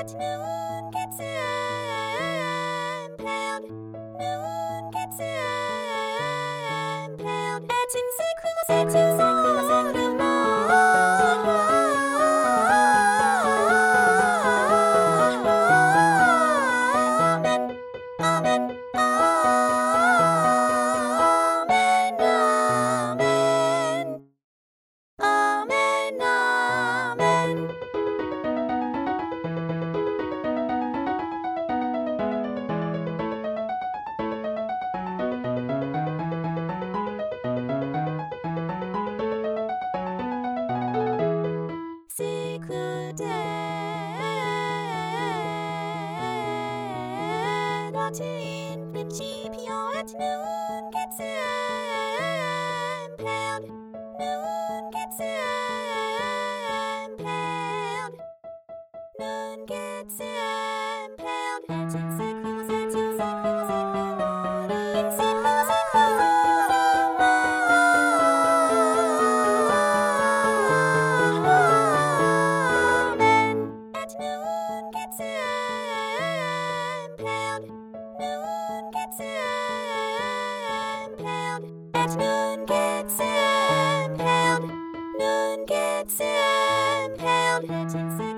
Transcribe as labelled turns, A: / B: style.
A: At noon gets impaled. Noon gets impaled. At inseculus autumn. Amen. Amen. Amen. Secluded in principio at noon gets impaled. Noon gets impaled. Noon gets impaled. At inseculus Amen. At noon gets impaled. Noon gets impaled. At noon gets impaled. Noon gets impaled. At inseculus